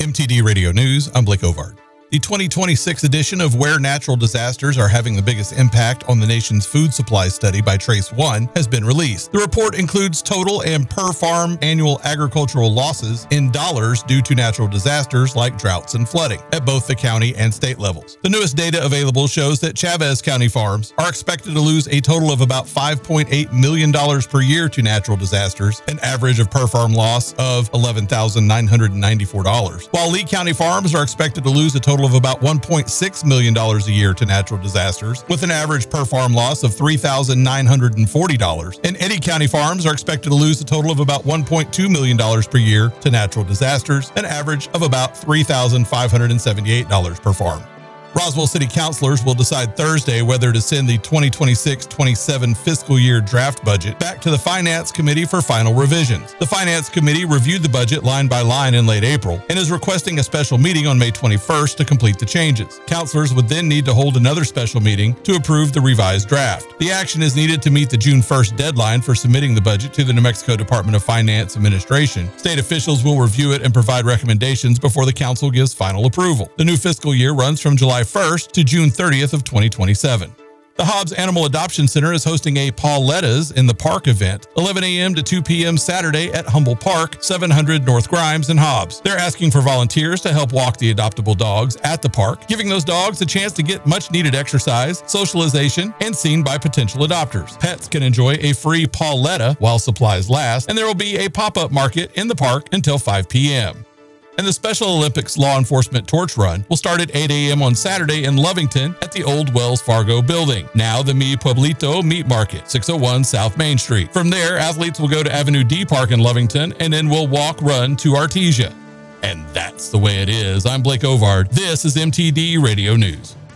MTD Radio News, I'm Blake Ovard. The 2026 edition of Where Natural Disasters Are Having the Biggest Impact on the Nation's Food Supply study by TraceOne has been released. The report includes total and per-farm annual agricultural losses in dollars due to natural disasters like droughts and flooding at both the county and state levels. The newest data available shows that Chavez County farms are expected to lose a total of about $5.8 million per year to natural disasters, an average of per-farm loss of $11,994, while Lee County farms are expected to lose a total of about $1.6 million a year to natural disasters, with an average per farm loss of $3,940. And Eddy County farms are expected to lose a total of about $1.2 million per year to natural disasters, an average of about $3,578 per farm. Roswell City Councilors will decide Thursday whether to send the 2026-27 fiscal year draft budget back to the Finance Committee for final revisions. The Finance Committee reviewed the budget line by line in late April and is requesting a special meeting on May 21st to complete the changes. Councilors would then need to hold another special meeting to approve the revised draft. The action is needed to meet the June 1st deadline for submitting the budget to the New Mexico Department of Finance Administration. State officials will review it and provide recommendations before the council gives final approval. The new fiscal year runs from July 1st to June 30th of 2027. The Hobbs Animal Adoption Center is hosting a Pauletta's in the Park event, 11 a.m. to 2 p.m. Saturday at Humble Park, 700 North Grimes in Hobbs. They're asking for volunteers to help walk the adoptable dogs at the park, giving those dogs a chance to get much-needed exercise, socialization, and seen by potential adopters. Pets can enjoy a free Pauletta while supplies last, and there will be a pop-up market in the park until 5 p.m. And the Special Olympics Law Enforcement Torch Run will start at 8 a.m. on Saturday in Lovington at the old Wells Fargo building, now the Mi Pueblito Meat Market, 601 South Main Street. From there, athletes will go to Avenue D Park in Lovington and then will run to Artesia. And that's the way it is. I'm Blake Ovard. This is MTD Radio News.